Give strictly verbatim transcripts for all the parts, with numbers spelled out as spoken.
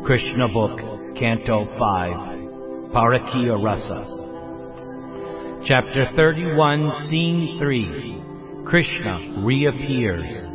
Krishna Book, Canto five, Parakiya Rasa. Chapter thirty-one, Scene three. Krishna reappears.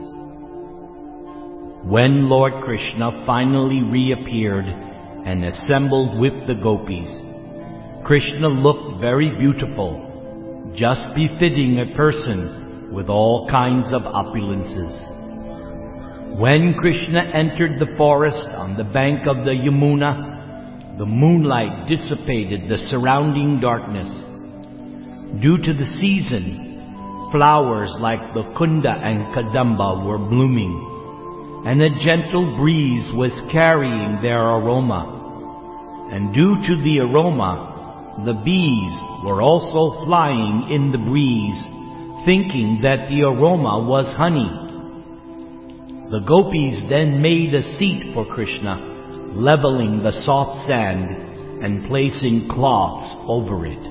When Lord Krishna finally reappeared and assembled with the gopis, Krishna looked very beautiful, just befitting a person with all kinds of opulences. When Krishna entered the forest on the bank of the Yamuna, the moonlight dissipated the surrounding darkness. Due to the season, flowers like the Kunda and Kadamba were blooming, and a gentle breeze was carrying their aroma. And due to the aroma, the bees were also flying in the breeze, thinking that the aroma was honey. The gopis then made a seat for Krishna, leveling the soft sand and placing cloths over it.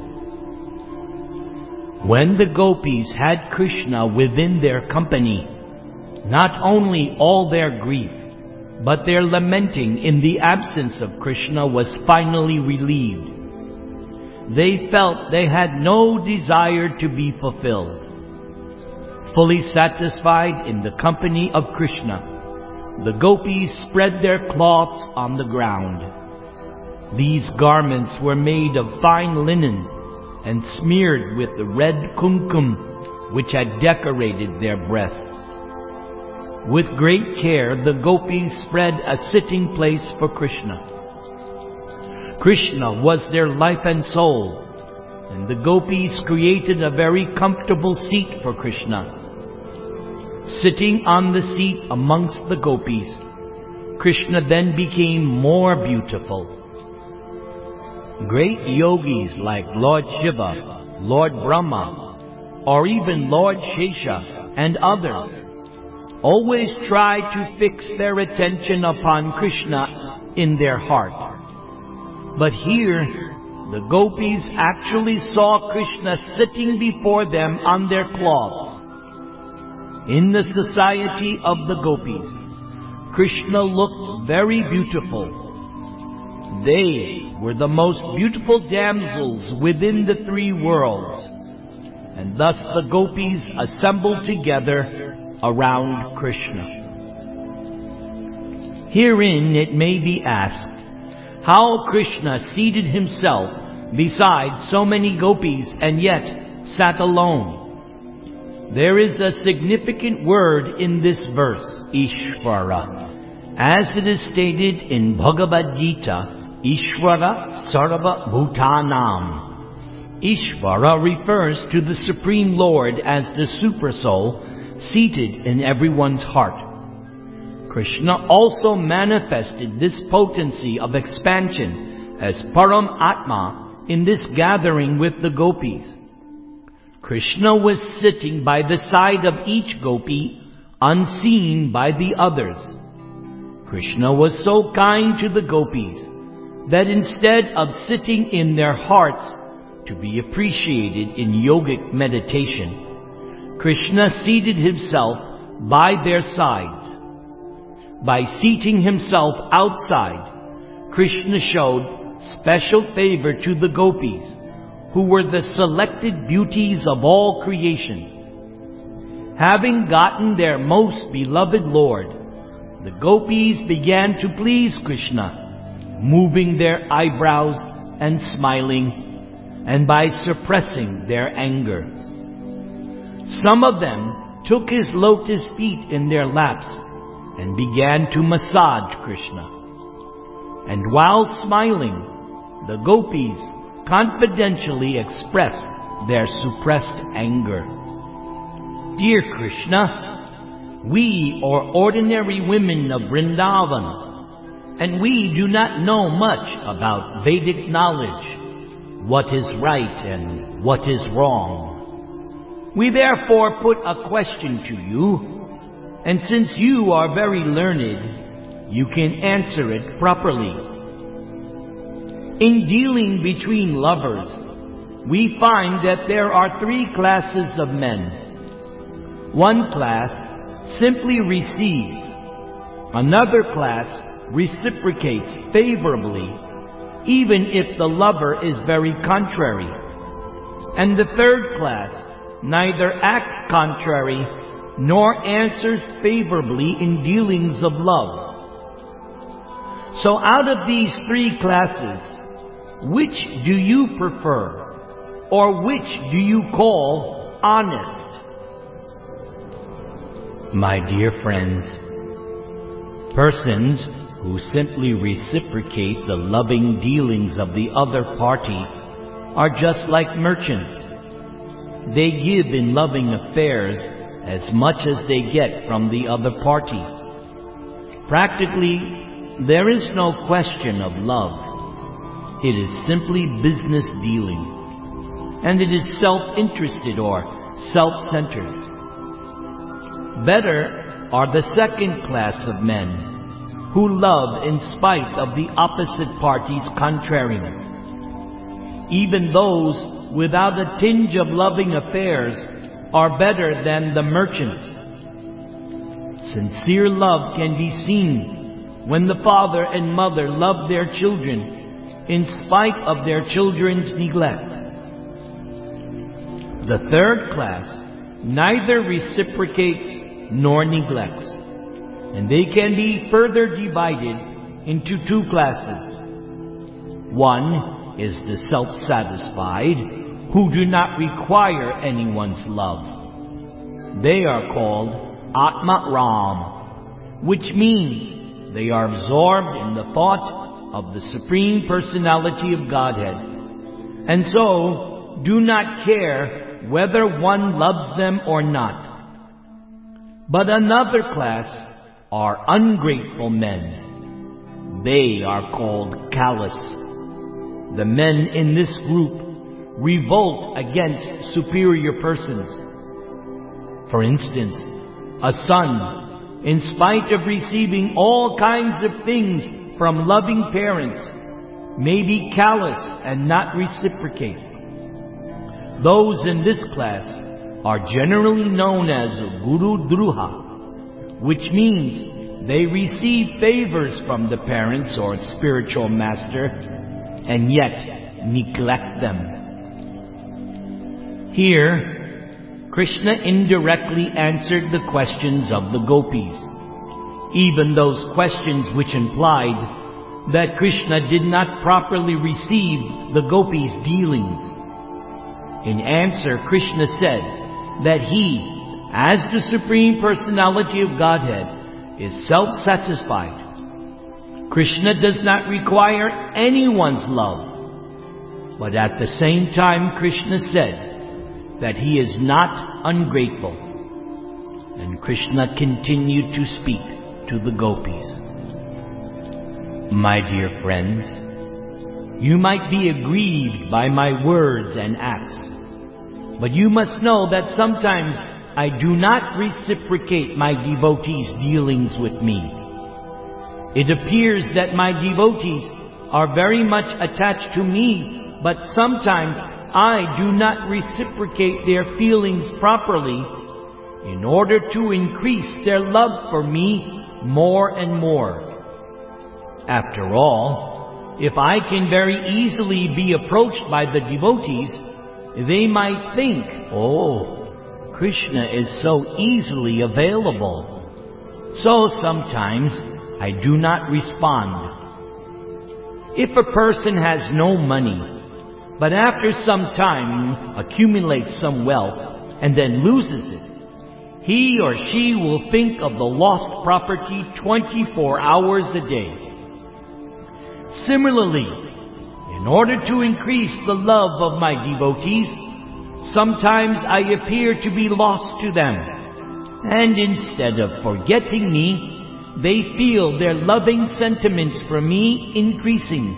When the gopis had Krishna within their company, not only all their grief, but their lamenting in the absence of Krishna was finally relieved. They felt they had no desire to be fulfilled. Fully satisfied in the company of Krishna, the gopis spread their cloths on the ground. These garments were made of fine linen and smeared with the red kumkum which had decorated their breasts. With great care, the gopis spread a sitting place for Krishna. Krishna was their life and soul, and the gopis created a very comfortable seat for Krishna. Sitting on the seat amongst the gopis, Krishna then became more beautiful. Great yogis like Lord Shiva, Lord Brahma, or even Lord Shesha and others always try to fix their attention upon Krishna in their heart. But here, the gopis actually saw Krishna sitting before them on their cloths. In the society of the gopis, Krishna looked very beautiful. They were the most beautiful damsels within the three worlds, and thus the gopis assembled together around Krishna. Herein it may be asked, how Krishna seated himself beside so many gopis and yet sat alone? There is a significant word in this verse, Ishvara. As it is stated in Bhagavad Gita, Ishvara Sarva Bhutanam. Ishvara refers to the Supreme Lord as the Super Soul seated in everyone's heart. Krishna also manifested this potency of expansion as Param Atma in this gathering with the gopis. Krishna was sitting by the side of each gopi, unseen by the others. Krishna was so kind to the gopis that instead of sitting in their hearts to be appreciated in yogic meditation, Krishna seated himself by their sides. By seating himself outside, Krishna showed special favor to the gopis, who were the selected beauties of all creation. Having gotten their most beloved Lord, the gopis began to please Krishna, moving their eyebrows and smiling, and by suppressing their anger. Some of them took his lotus feet in their laps and began to massage Krishna. And while smiling, the gopis confidentially expressed their suppressed anger. Dear Krishna, we are ordinary women of Vrindavan, and we do not know much about Vedic knowledge, what is right and what is wrong. We therefore put a question to you, and since you are very learned, you can answer it properly. In dealing between lovers, we find that there are three classes of men. One class simply receives, another class reciprocates favorably, even if the lover is very contrary. And the third class neither acts contrary nor answers favorably in dealings of love. So out of these three classes, which do you prefer, or which do you call honest? My dear friends, persons who simply reciprocate the loving dealings of the other party are just like merchants. They give in loving affairs as much as they get from the other party. Practically, there is no question of love. It is simply business dealing, and it is self-interested or self-centered. Better are the second class of men, who love in spite of the opposite party's contrariness. Even those without a tinge of loving affairs are better than the merchants. Sincere love can be seen when the father and mother love their children in spite of their children's neglect. The third class neither reciprocates nor neglects, and they can be further divided into two classes. One is the self-satisfied, who do not require anyone's love. They are called Atma Ram, which means they are absorbed in the thought of the Supreme Personality of Godhead, and so do not care whether one loves them or not. But another class are ungrateful men. They are called callous. The men in this group revolt against superior persons. For instance, a son, in spite of receiving all kinds of things from loving parents, may be callous and not reciprocate. Those in this class are generally known as Guru Druha, which means they receive favors from the parents or spiritual master and yet neglect them. Here, Krishna indirectly answered the questions of the gopis, even those questions which implied that Krishna did not properly receive the gopis' dealings. In answer, Krishna said that he, as the Supreme Personality of Godhead, is self-satisfied. Krishna does not require anyone's love. But at the same time, Krishna said that he is not ungrateful. And Krishna continued to speak to the gopis. My dear friends, you might be aggrieved by my words and acts, but you must know that sometimes I do not reciprocate my devotees' dealings with me. It appears that my devotees are very much attached to me, but sometimes I do not reciprocate their feelings properly in order to increase their love for me more and more. After all, if I can very easily be approached by the devotees, they might think, oh, Krishna is so easily available. So sometimes I do not respond. If a person has no money, but after some time accumulates some wealth and then loses it, he or she will think of the lost property twenty-four hours a day. Similarly, in order to increase the love of my devotees, sometimes I appear to be lost to them, and instead of forgetting me, they feel their loving sentiments for me increasing.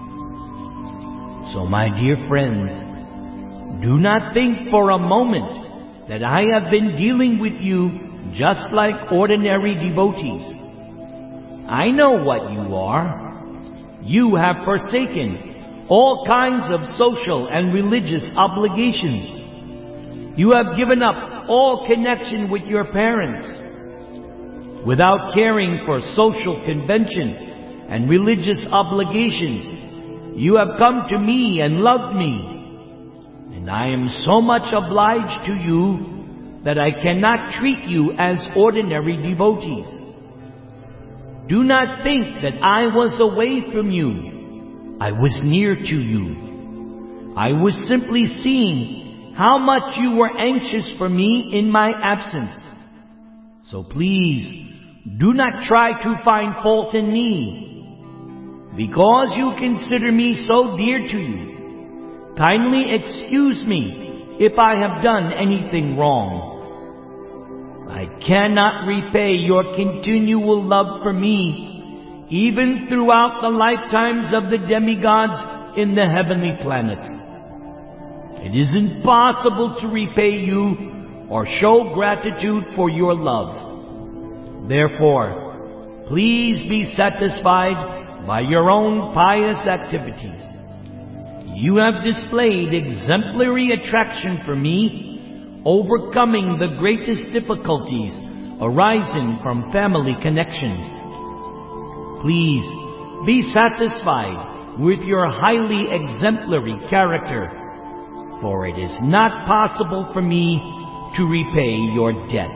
So my dear friends, do not think for a moment that I have been dealing with you just like ordinary devotees. I know what you are. You have forsaken all kinds of social and religious obligations. You have given up all connection with your parents. Without caring for social convention and religious obligations, you have come to me and loved me, and I am so much obliged to you that I cannot treat you as ordinary devotees. Do not think that I was away from you. I was near to you. I was simply seeing how much you were anxious for me in my absence. So please, do not try to find fault in me. Because you consider me so dear to you, kindly excuse me if I have done anything wrong. I cannot repay your continual love for me, even throughout the lifetimes of the demigods in the heavenly planets. It is impossible to repay you or show gratitude for your love. Therefore, please be satisfied by your own pious activities. You have displayed exemplary attraction for me, overcoming the greatest difficulties arising from family connections. Please be satisfied with your highly exemplary character, for it is not possible for me to repay your debt.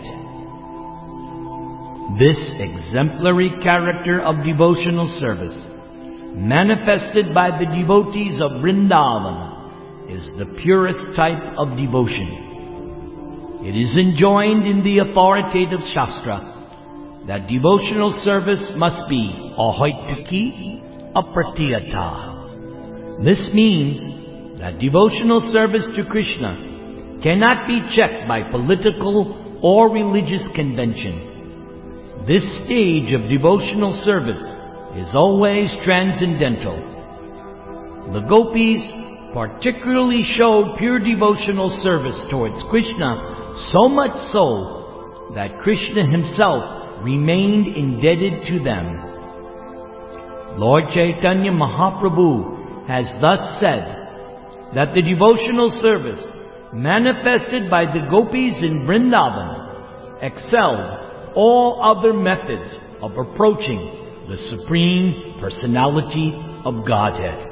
This exemplary character of devotional service, manifested by the devotees of Vrindavan, is the purest type of devotion. It is enjoined in the authoritative Shastra that devotional service must be ahoituki apratiyata. This means that devotional service to Krishna cannot be checked by political or religious convention. This stage of devotional service is always transcendental. The gopis particularly showed pure devotional service towards Krishna, so much so that Krishna himself remained indebted to them. Lord Chaitanya Mahaprabhu has thus said that the devotional service manifested by the gopis in Vrindavan excelled all other methods of approaching the Supreme Personality of Godhead.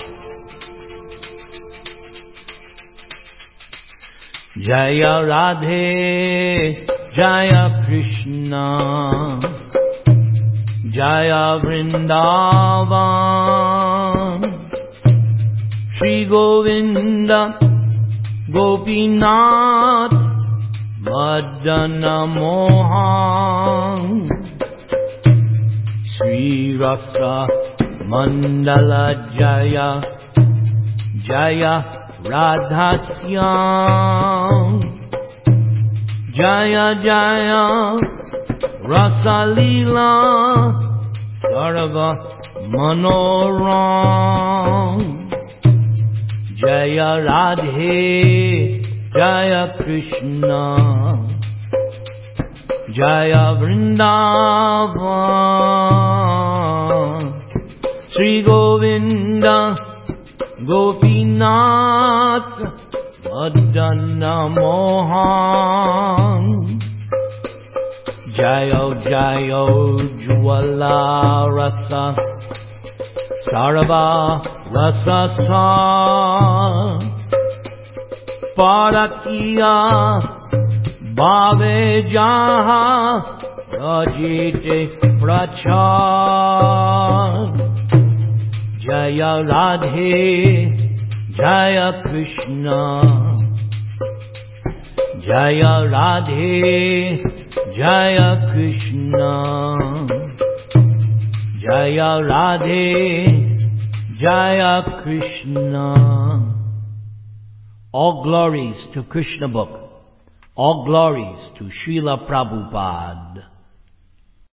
Jaya Radhe, Jaya Krishna, Jaya Vrindavan, Shri Govinda, Gopinath, Madana Mohan, Sri Rasa Mandala Jaya, Jaya Radha Syam, Jaya Jaya Rasa Leela, Sarva Manoram, Jaya Radhe, Jaya Krishna, Jaya Vrindavan, Sri Govinda, Gopinath, Madana Mohan, Jayo Jayo Jwala Rasa, Sarva Rasa Sa, Parakiya Bhave Jaha Rajite Prachar, Jaya Radhe, Jaya Krishna, Jaya Radhe, Jaya Krishna, Jaya Radhe, Jaya Krishna. All glories to Krishna Book. All glories to Srila Prabhupada.